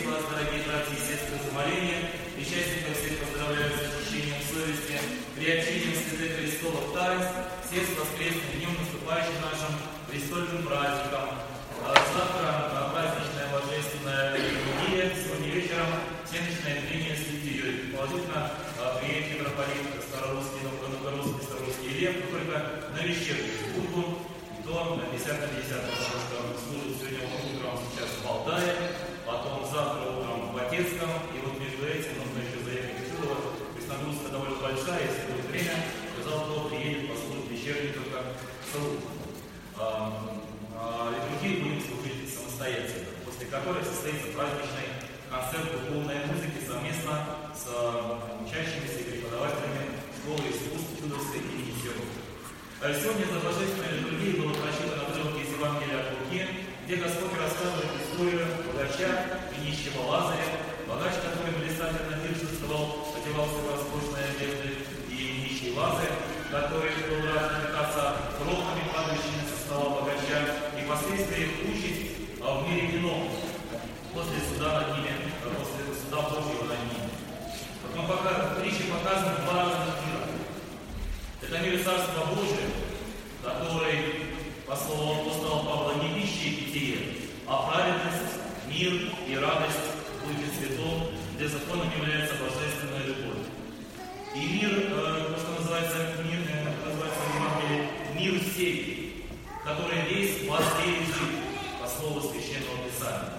вас, дорогие братья и сестры, за моление. Причастников всех поздравляю с очищением совести, приобщением святых Христовых таинств, всех с воскресным днем, наступающим нашим престольным праздником. Завтра праздничная божественная литургия, сегодня вечером всеночное пение с литией. Положительно приедет митрополит Старорусский, Старорусский Ильев, только на вечернюю службу, и то на 50-50, потому что служит сегодня утром сейчас в Валдае, потом завтра утром в Батецком, и вот между этим нужно еще заехать в Чудово. То есть нагрузка довольно большая, если будет время, то завтра приедет послужить вечернюю только службу. Литургию будем служить самостоятельно, после которой состоится праздничный концерт духовной музыки совместно с учащимися и преподавателями школы искусств Чудовской имени Серова. Сегодня за божественной литургией было прочитано отрывки из Евангелия от Луки, где Господь рассказывает историю богача и нищего Лазаря, богач, который блистательно пиршествовал, одевался в роскошные одежды, и нищий Лазарь, который был рад напитаться крохами, падающими со стола богача, и впоследствии их участь в мире виновных, после суда над ними, после суда Божьего над ними. В притче показаны два разных мира. Это мир Царства Божия, который, по слову апостола Павла, не пища и питье, а праведность, мир и радость в Духе Святом, где законом является божественная любовь. И мир, то, что называется мир, в Евангелии, мир сей, который весь в воде лежит, по слову Священного Писания.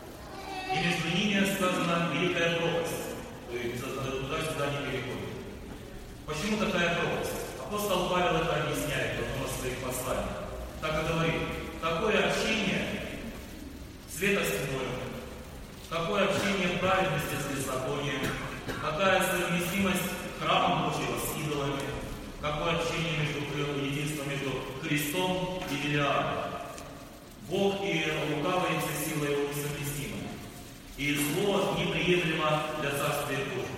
И между ними сказана великая пропасть, то есть туда-сюда не переходит. Почему такая пропасть? Апостол Павел это объясняет в одном из своих посланий. Так и говорит: какое общение света с тьмой, какое общение праведности с беззаконием, какая совместимость храма Божьего с идолами, какое общение единство между Христом и Велиаром. Бог и лукавые со силой его несовместимы, и зло неприемлемо для Царствия Божьего.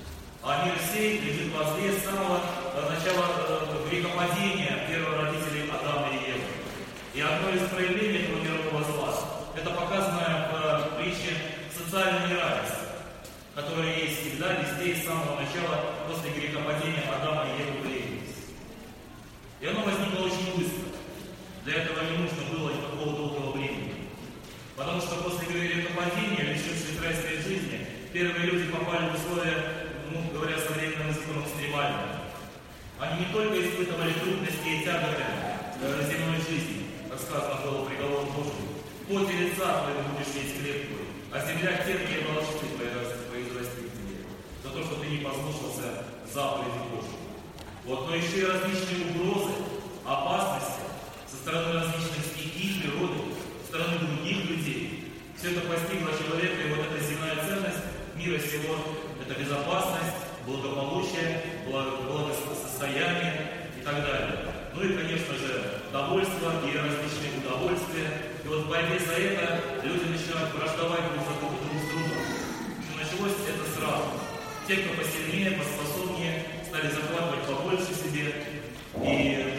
А мир сей лежит во зле с самого начала грехопадения первородителей Адама и Евы. И одно из проявлений этого мирового зла – это показанное в притче социальное неравенство, которое есть всегда, везде, с самого начала, после грехопадения Адама и Евы появилось. И оно возникло очень быстро. Для этого не нужно было никакого долгого времени. Потому что после грехопадения, лишившись райской жизни, первые люди попали в условия, говоря современным языком, экстремальные. Они не только испытывали трудности и тяготы земной жизни, как сказано было приговором Божьим, в поте лица твоего будешь есть хлеб твой, а земля терпкие волшбы произрастит тебе, за то, что ты не послушался заповеди Божьей. Вот, но еще и различные угрозы, опасности со стороны различных стихий, природы, со стороны других людей. Все это постигло человека, и вот эта земная ценность мира сего – это безопасность, благополучие, благосостояние и так далее. Ну и, конечно же, довольство и различные удовольствия. И вот в борьбе за это люди начинают враждовать друг с другом. Началось это сразу. Те, кто посильнее, поспособнее, стали захватывать побольше себе. И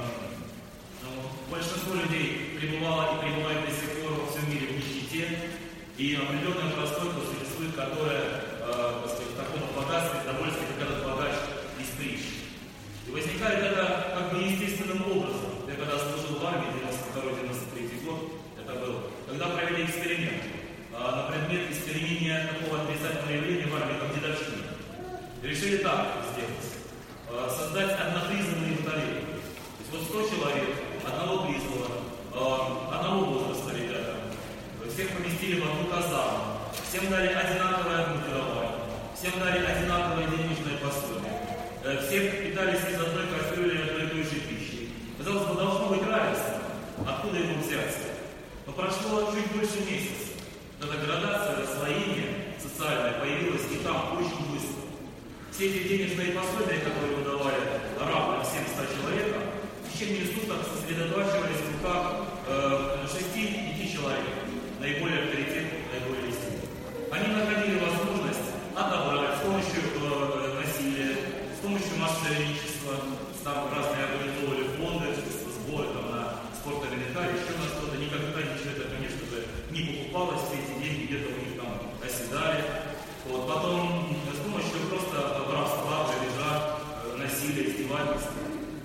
большинство людей пребывало и пребывает до сих пор во всем мире в нищете. И определенная прослойка существует, которая в таком богатстве, довольстве, как этот богач из притчи. И возникает это как бы естественным образом. Я когда служил в армии, 92-93 год, это было, когда провели эксперимент на предмет искоренения такого отрицательного явления в армии, как дедовщина. Решили так сделать. Создать однопризнанные батареи. То есть вот 100 человек, одного признанного, одного возраста ребята. Всех поместили в одну казарму. Всем дали одинаковое обмундирование. Всем дали одинаковое денежное пособие. Все питались из одной кастрюли и одной и той же пищи. Казалось бы, должно быть равенство. Откуда его взять? Но прошло чуть больше месяца. Эта градация, расслоение социальное появилось и там очень быстро. Все эти денежные пособия, которые выдавали равно всем 100 человекам, в течение суток сосредотачивались в руках 6-5 человек, наиболее авторитетных, наиболее сильных. Они находили возможность отобрать с помощью насилия, с помощью мошенничества, там разные организовывали фонды, сборы там, на спортинвентарь, еще на что-то. Никогда ничего это, конечно же, не покупалось, все эти деньги где-то у них там быстро.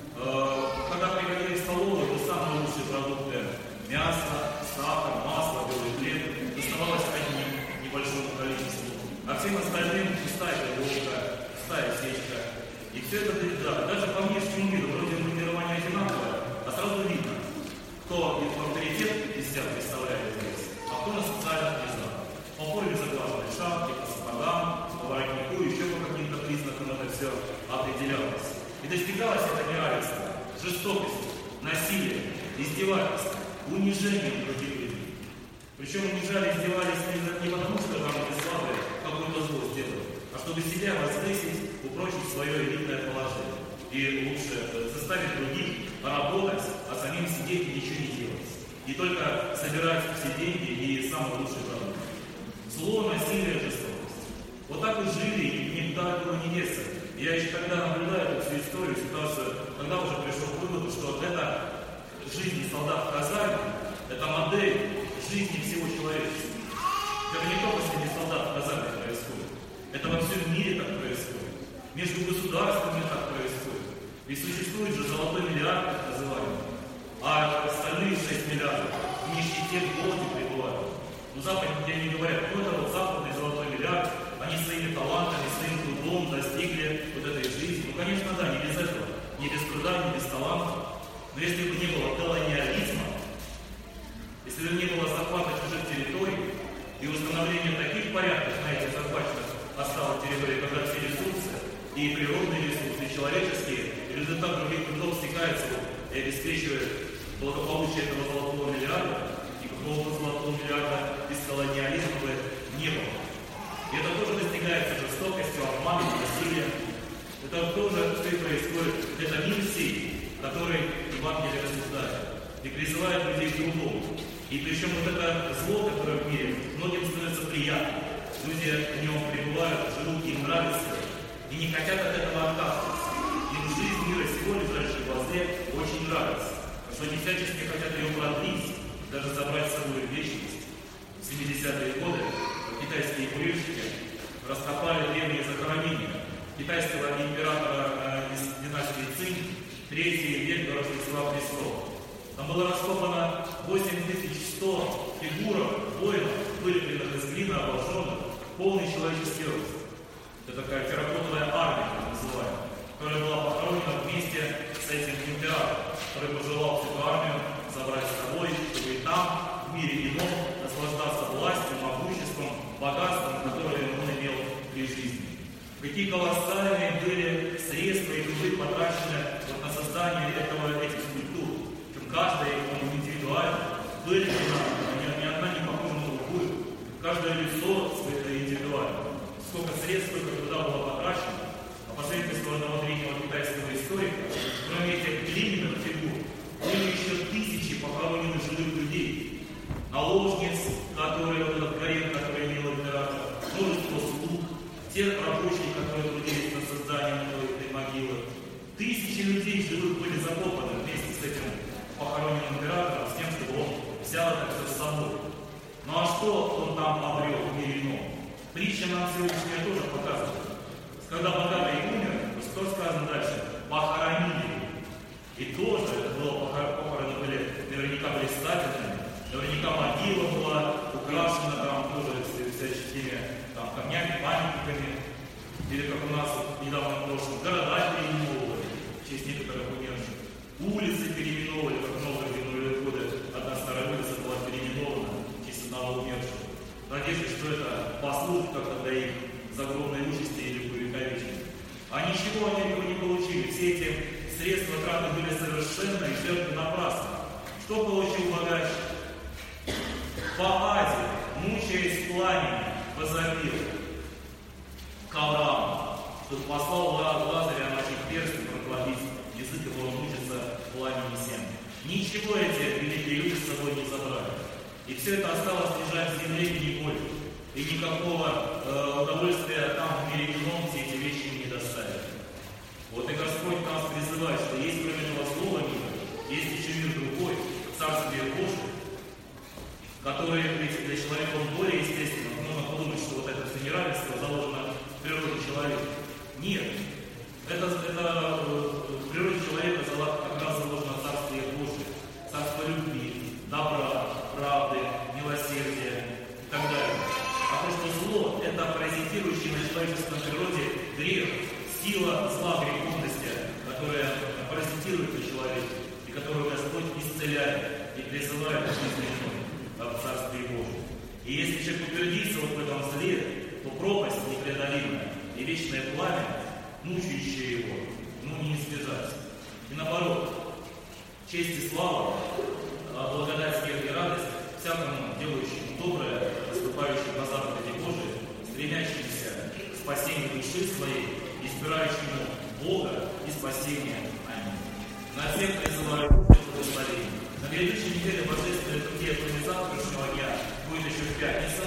Когда приходили в столовую, то самые лучшие продукты – мясо, сахар, масло, белый хлеб – доставалось одним небольшому количеству. А всем остальным пустая тарелка, пустая сечка. И все это, да, даже по внешнему виду, вроде формирование одинаковое, а сразу видно, кто авторитет из себя представляет здесь, а кто на социальных низах. По форме заглаженной шапки, по сапогам, по воротнику, еще по каким-то признакам это все определялось. И достигалось это неравенство жестокостью, насилием, издевательством, унижением других людей. Причем унижали, издевались не потому, что там эти слабые какую-то зло сделали, а чтобы себя возвысить, упрочить свое элитное положение. И лучше заставить других поработать, а самим сидеть и ничего не делать. И только собирать все деньги и самый лучший продукт. Зло, насилие, жестокость. Вот так и жили, и никуда этого не деться. Я еще когда наблюдаю эту всю историю, ситуацию, когда уже пришел к выводу, что это жизнь солдат в казарме, это модель жизни всего человечества. Это не только среди солдат в казарме происходит, это во всем мире так происходит. Между государствами так происходит. Ведь существует же золотой миллиард, так называемый, а остальные 6 миллиардов в нищете, в голоде пребывают. Но западники не говорят, ну это вот западный золотой миллиард, они своими талантами, своим трудом достигли вот этой жизни. Ну, конечно, да, не без этого, не без труда, не без таланта. Но если бы не было колониализма, если бы не было захвата чужих территорий и установления таких порядков на этих захваченных осталось территории, когда все ресурсы, и природные ресурсы, и человеческие, и результат других трудов стекается и обеспечивает благополучие этого золотого миллиарда, и какого-то золотого миллиарда без колониализма бы не было. И это тоже достигается жестокостью, обманом, насилием. Это тоже все происходит. Это мир сей, который Евангелие рассуждает и призывает людей к трудом. И причем вот это зло, которое в мире, многим становится приятным. Люди в нем пребывают, живут, им нравится, и не хотят от этого отказываться. Им жизнь мира сего, лежащей в глазе, очень нравится. Что они всячески хотят ее продлить, даже забрать с собой в вечность. В 70-е годы китайские бурильщики раскопали древние захоронения китайского императора из династии Цинь, 3 век до Рождества Христова. Там было раскопано 8100 фигурок воинов, вылепленных из глины, обожженных, полный человеческий рост. Это такая терракотовая армия, так называемая, которая была похоронена вместе с этим императором, который пожелал всю эту армию забрать с собой, чтобы и там, в мире ином, наслаждаться властью, могуществом, богатством, которое он имел при жизни. Какие колоссальные были средства и труды потрачены вот на создание этих скульптур. Причем каждая индивидуально вылеплена, ни одна не похожа на другую. Каждое лицо индивидуально. Сколько средств, сколько труда было потрачено. А по свидетельству одного древнего китайского историка, кроме этих глиняных фигур, были еще тысячи похороненных живых людей. Наложниц, которые, вот этот гарем, который имел император, множество слуг, те рабочие, которые трудились над созданием этой могилы. Тысячи людей живых были закопаны вместе с этим похороненным императором, с тем, чтобы он взял это все с собой. Ну а что он там обрел в мире ином? Притча нам сегодняшняя тоже показывает. Когда богатый умер, то что сказано дальше? Похоронили. И тоже это было похороны были наверняка блистательными. Наверняка могила была украшена там тоже всяческими там, камнями, памятниками. Или как у нас вот, недавно в прошлом, города переименовывали в честь некоторых умерших. Улицы переименовывали, как много в годы одна старая улица была переименована в честь одного умершего. В надежде, что это послужит как-то для их загробной участи или увековечения. А ничего они этого не получили. Все эти средства траты были совершенно и жертвы напрасно. Что получил богач? По Азии, мучаясь в пламени, возопил к Аврааму, чтобы послал Лазаря наших перстов прокладить язык, его он мучится в пламени всем. Ничего эти великие люди с собой не забрали. И все это осталось лежать в земле и не более. И никакого удовольствия там в мире ином все эти вещи не доставят. Вот и Господь нас призывает, что есть кроме этого слова мира, есть еще мир другой, Царствие Божие, который для человека он более естественно. Можно подумать, что вот это все неравенство заложено в природе человека. Нет. Это в это паразитирующий на человеческом природе грех, сила зла греховности, которая паразитирует на человеке, и которую Господь исцеляет и призывает к жизни в Царстве Божьем. И если человек утвердится вот в этом зле, то пропасть непреодолимая и вечное пламя, мучающее его, не избежать. И наоборот, честь и слава, благодать, мир и радость всякому делающему доброе, наступающему на заповеди Божии, стремящемуся к спасению души своей, избирающему Бога и спасения. Аминь. На всех призываю благословения. На грядущей неделе божественной литургии кроме завтрашнего дня будет еще в пятницу.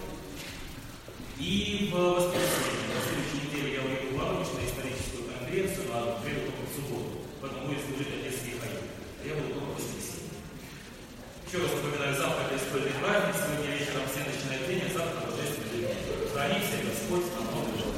И в воскресенье, на следующей неделе я уеду в Воронеж на историческую конференцию, на приеду только в субботу. Поэтому будет служить отец Михаил. А я буду только в воскресенье. Еще раз напоминаю, завтра это исторический праздник. Сегодня вечером все начинают день, а завтра божественный день. Храни всех Господь, на много